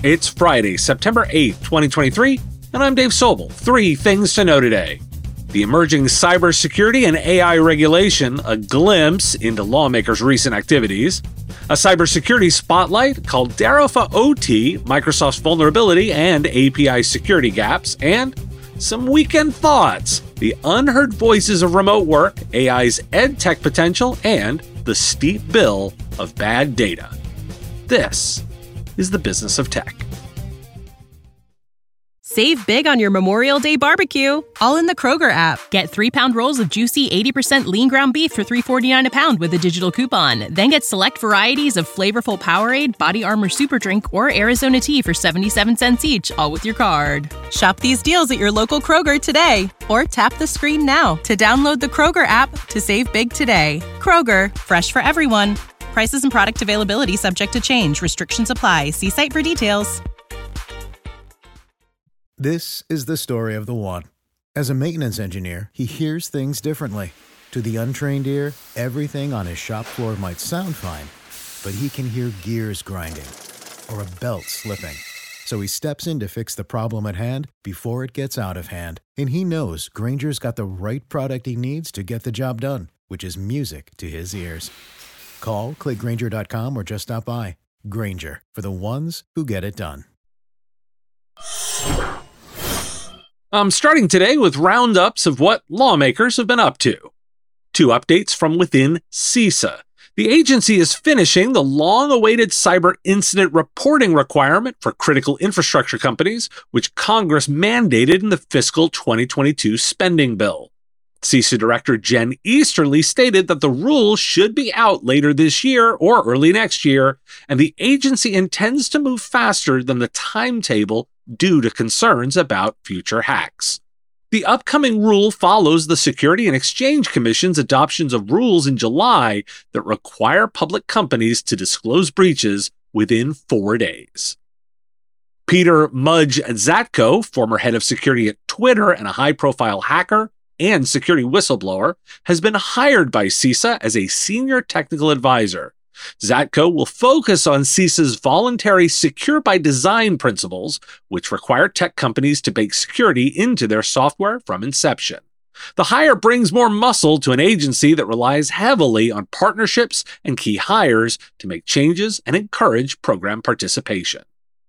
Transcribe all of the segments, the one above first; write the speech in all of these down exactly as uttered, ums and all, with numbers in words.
It's Friday, September eighth, twenty twenty-three, and I'm Dave Sobel. Three things to know today. The emerging cybersecurity and A I regulation, a glimpse into lawmakers' recent activities. A cybersecurity spotlight, Caldera for O T, Microsoft's vulnerability and A P I security gaps, and some weekend thoughts, the unheard voices of remote work, A I's edtech potential, and the steep bill of bad data. This is the business of tech. Save big on your Memorial Day barbecue, all in the Kroger app. Get three-pound rolls of juicy eighty percent lean ground beef for three forty-nine a pound with a digital coupon. Then get select varieties of flavorful Powerade, Body Armor Super Drink, or Arizona tea for seventy-seven cents each, all with your card. Shop these deals at your local Kroger today, or tap the screen now to download the Kroger app to save big today. Kroger, fresh for everyone. Prices and product availability subject to change. Restrictions apply. See site for details. This is the story of the one. As a maintenance engineer, he hears things differently. To the untrained ear, everything on his shop floor might sound fine, but he can hear gears grinding or a belt slipping. So he steps in to fix the problem at hand before it gets out of hand. And he knows Grainger's got the right product he needs to get the job done, which is music to his ears. Call, click Grainger dot com, or just stop by. Grainger, for the ones who get it done. I'm starting today with roundups of what lawmakers have been up to. Two updates from within CISA. The agency is finishing the long-awaited cyber incident reporting requirement for critical infrastructure companies, which Congress mandated in the fiscal twenty twenty-two spending bill. CISA Director Jen Easterly stated that the rule should be out later this year or early next year, and the agency intends to move faster than the timetable due to concerns about future hacks. The upcoming rule follows the Security and Exchange Commission's adoptions of rules in July that require public companies to disclose breaches within four days. Peter Mudge Zatko, former head of security at Twitter and a high-profile hacker and security whistleblower, has been hired by CISA as a senior technical advisor. Zatko will focus on CISA's voluntary Secure by Design principles, which require tech companies to bake security into their software from inception. The hire brings more muscle to an agency that relies heavily on partnerships and key hires to make changes and encourage program participation.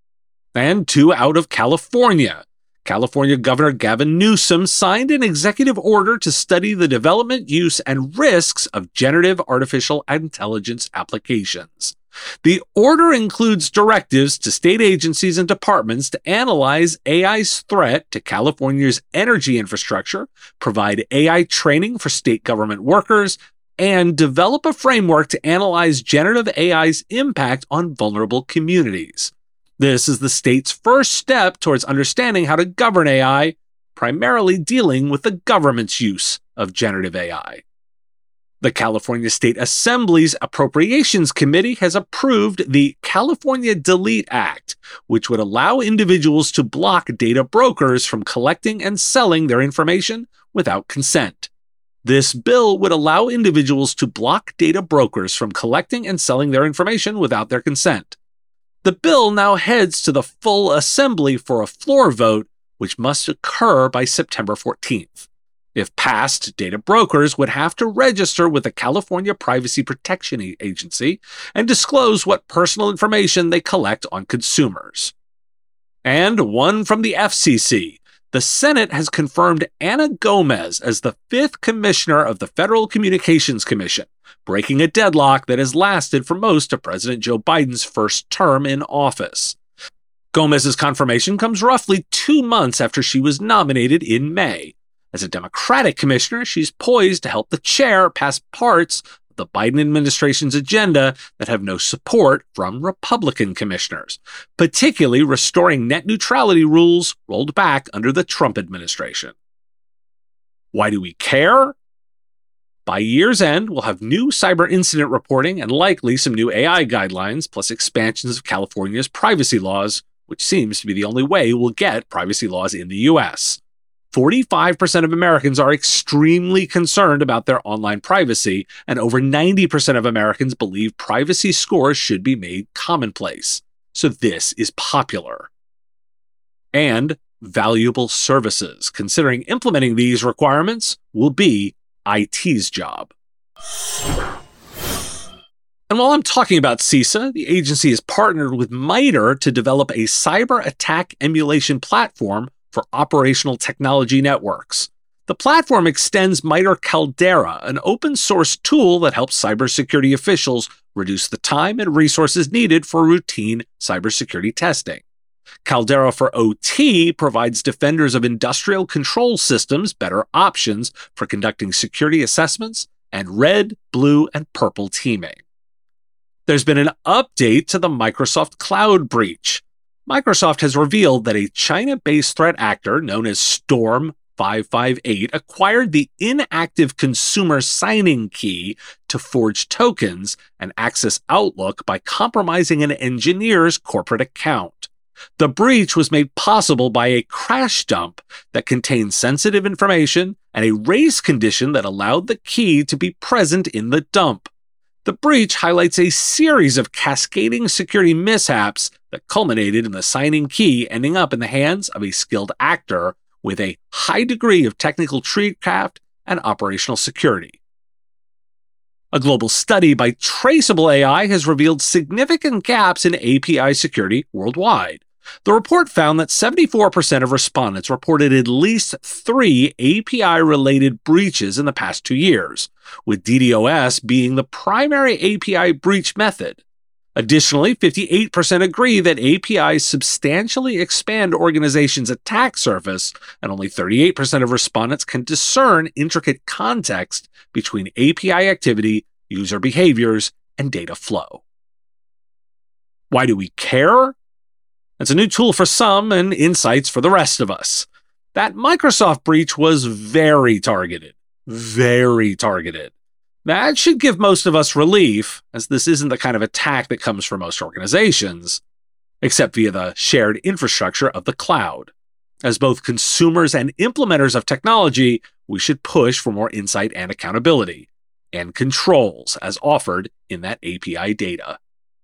And two out of California. California Governor Gavin Newsom signed an executive order to study the development, use, and risks of generative artificial intelligence applications. The order includes directives to state agencies and departments to analyze A I's threat to California's energy infrastructure, provide A I training for state government workers, and develop a framework to analyze generative A I's impact on vulnerable communities. This is the state's first step towards understanding how to govern A I, primarily dealing with the government's use of generative A I. The California State Assembly's Appropriations Committee has approved the California Delete Act, which would allow individuals to block data brokers from collecting and selling their information without consent. This bill would allow individuals to block data brokers from collecting and selling their information without their consent. The bill now heads to the full assembly for a floor vote, which must occur by September fourteenth. If passed, data brokers would have to register with the California Privacy Protection Agency and disclose what personal information they collect on consumers. And one from the F C C. The Senate has confirmed Ana Gomez as the fifth commissioner of the Federal Communications Commission, breaking a deadlock that has lasted for most of President Joe Biden's first term in office. Gomez's confirmation comes roughly two months after she was nominated in May. As a Democratic commissioner, she's poised to help the chair pass parts of the Biden administration's agenda that have no support from Republican commissioners, particularly restoring net neutrality rules rolled back under the Trump administration. Why do we care? By year's end, we'll have new cyber incident reporting and likely some new A I guidelines, plus expansions of California's privacy laws, which seems to be the only way we'll get privacy laws in the U S. forty-five percent of Americans are extremely concerned about their online privacy, and over ninety percent of Americans believe privacy scores should be made commonplace. so this is popular. And valuable services, considering implementing these requirements will be I T's job. And while I'm talking about CISA, the agency has partnered with MITRE to develop a cyber attack emulation platform for operational technology networks. The platform extends MITRE Caldera, an open-source tool that helps cybersecurity officials reduce the time and resources needed for routine cybersecurity testing. Caldera for O T provides defenders of industrial control systems better options for conducting security assessments and red, blue, and purple teaming. There's been an update to the Microsoft Cloud breach. Microsoft has revealed that a China-based threat actor known as Storm five five eight acquired the inactive consumer signing key to forge tokens and access Outlook by compromising an engineer's corporate account. The breach was made possible by a crash dump that contained sensitive information and a race condition that allowed the key to be present in the dump. The breach highlights a series of cascading security mishaps that culminated in the signing key ending up in the hands of a skilled actor with a high degree of technical tradecraft and operational security. A global study by Traceable A I has revealed significant gaps in A P I security worldwide. The report found that seventy-four percent of respondents reported at least three A P I-related breaches in the past two years, with DDoS being the primary A P I breach method. Additionally, fifty-eight percent agree that A P Is substantially expand organizations' attack surface, and only thirty-eight percent of respondents can discern intricate context between A P I activity, user behaviors, and data flow. Why do we care? It's a new tool for some and insights for the rest of us. That Microsoft breach was very targeted. Very targeted. That should give most of us relief, as this isn't the kind of attack that comes from most organizations, except via the shared infrastructure of the cloud. As both consumers and implementers of technology, we should push for more insight and accountability, and controls as offered in that A P I data.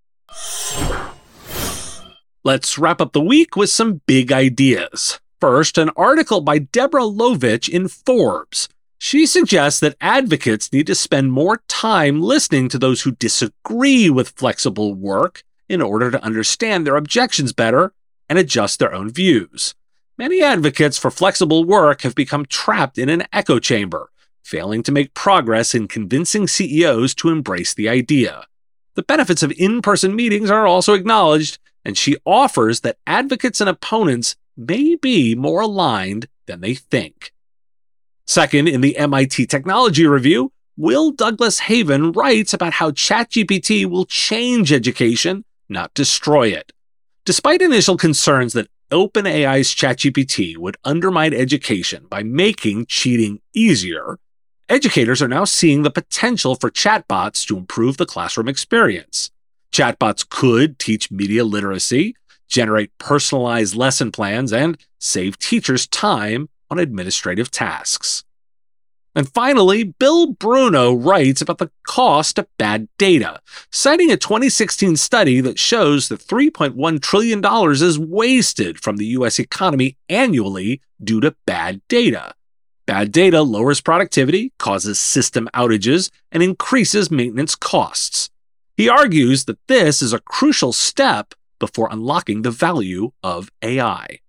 Let's wrap up the week with some big ideas. First, an article by Deborah Lovich in Forbes. She suggests that advocates need to spend more time listening to those who disagree with flexible work in order to understand their objections better and adjust their own views. Many advocates for flexible work have become trapped in an echo chamber, failing to make progress in convincing C E Os to embrace the idea. The benefits of in-person meetings are also acknowledged, and she offers that advocates and opponents may be more aligned than they think. Second, in the M I T Technology Review, Will Douglas Haven writes about how ChatGPT will change education, not destroy it. Despite initial concerns that OpenAI's ChatGPT would undermine education by making cheating easier, educators are now seeing the potential for chatbots to improve the classroom experience. Chatbots could teach media literacy, generate personalized lesson plans, and save teachers time on administrative tasks. And finally, Bill Bruno writes about the cost of bad data, citing a twenty sixteen study that shows that three point one trillion dollars is wasted from the U S economy annually due to bad data. Bad data lowers productivity, causes system outages, and increases maintenance costs. He argues that this is a crucial step before unlocking the value of A I.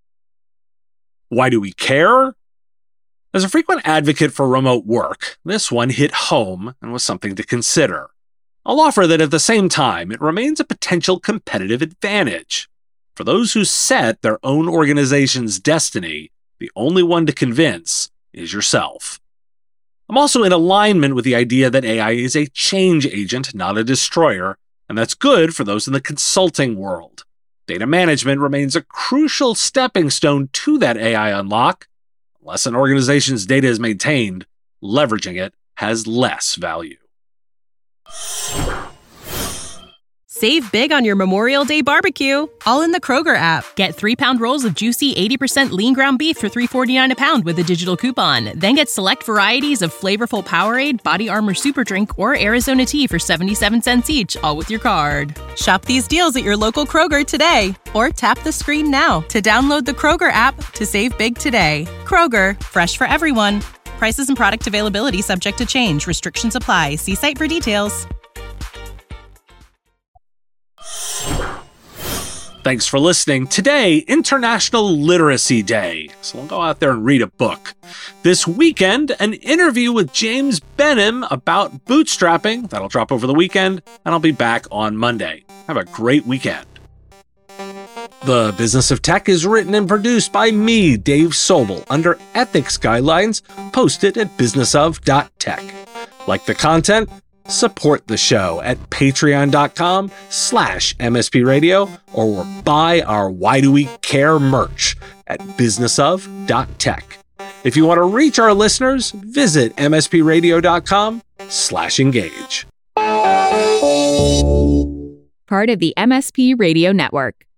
Why do we care? As a frequent advocate for remote work, this one hit home and was something to consider. I'll offer that at the same time, it remains a potential competitive advantage. For those who set their own organization's destiny, the only one to convince is yourself. I'm also in alignment with the idea that A I is a change agent, not a destroyer, and that's good for those in the consulting world. Data management remains a crucial stepping stone to that A I unlock. Unless an organization's data is maintained, leveraging it has less value. Save big on your Memorial Day barbecue, all in the Kroger app. Get three-pound rolls of juicy eighty percent lean ground beef for three forty-nine a pound with a digital coupon. Then get select varieties of flavorful Powerade, Body Armor Super Drink, or Arizona tea for seventy-seven cents each, all with your card. Shop these deals at your local Kroger today, or tap the screen now to download the Kroger app to save big today. Kroger, fresh for everyone. Prices and product availability subject to change. Restrictions apply. See site for details. Thanks for listening. Today, International Literacy Day, so we'll go out there and read a book. This weekend, an interview with James Benham about bootstrapping. That'll drop over the weekend, and I'll be back on Monday. Have a great weekend. The Business of Tech is written and produced by me, Dave Sobel, under ethics guidelines posted at business of dot tech. Like the content? Support the show at patreon.com slash MSP radio or buy our Why Do We Care merch at business of dot tech. If you want to reach our listeners, visit mspradio.com slash engage. Part of the M S P Radio Network.